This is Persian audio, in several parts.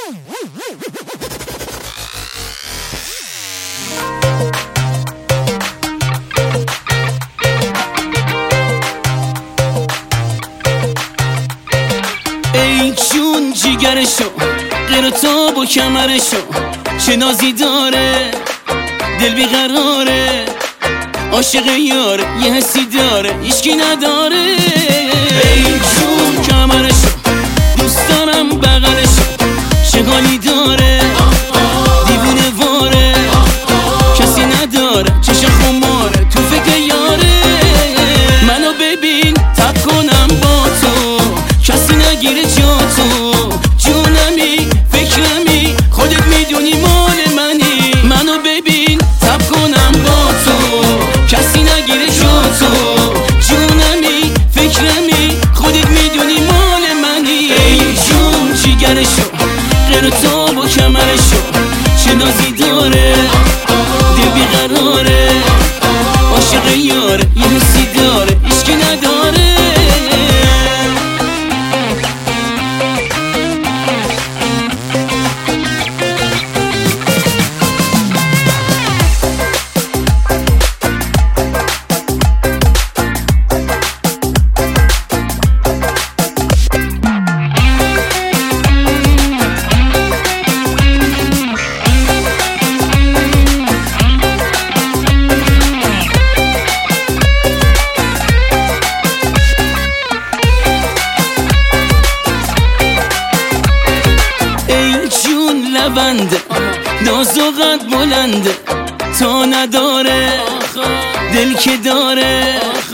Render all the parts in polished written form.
ای جون جیگرشو غیر تو با کمرشو چه نازی داره دل بیقراره عاشق یاره یه حسی داره هیچکی نداره ای جون کمرشو دوست دارم بغلشو چه حالی داره دیوونه واره کسی نداره چشم خماره تو فکر یاره منو ببین تب کنم با تو کسی نگیره جا تو جونمی فکرمی خودت میدونی مال منی منو ببین تب کنم با تو کسی نگیره جا تو جونمی فکرمی خودت میدونی مال منی ای جون جیگرشو غیر تو با کمرشو چه نازی داره دل بیقراره عاشق یاره یه حسی داره هیچکی نداره لبنده ناز و قد بلنده تا نداره دل که داره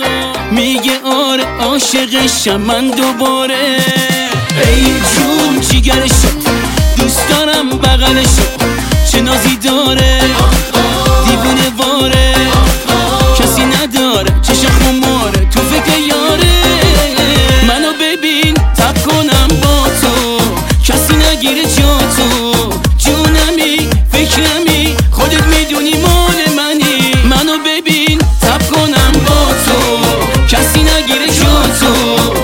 میگه آره عاشقشم من دوباره ای جون جیگرشو دوست دارم بغلشو چه نازی داره دیوونه واره کسی نداره چشم خماره تو فکر یاره منو ببین تب کنم با تو کسی نگیره جا تو جونمی فکرمی خودت میدونی مال منی منو ببین تب کنم با تو کسی نگیره جا تو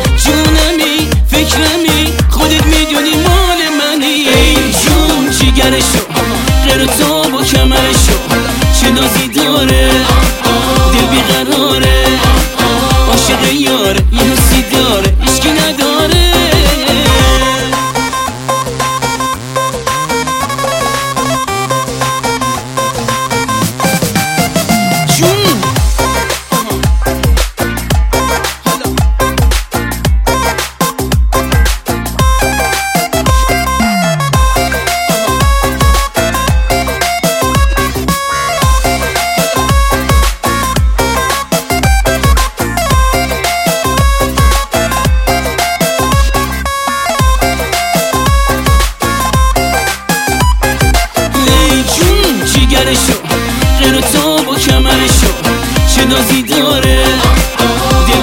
جونمی فکرمی خودت میدونی مال منی ای جون جیگرشو غیر تو با کمرشو چه نازی داره دل بیقراره عاشق یاره یه حسی داره هیچکی نداره غیر تو با کمرشو چه نازی داره دل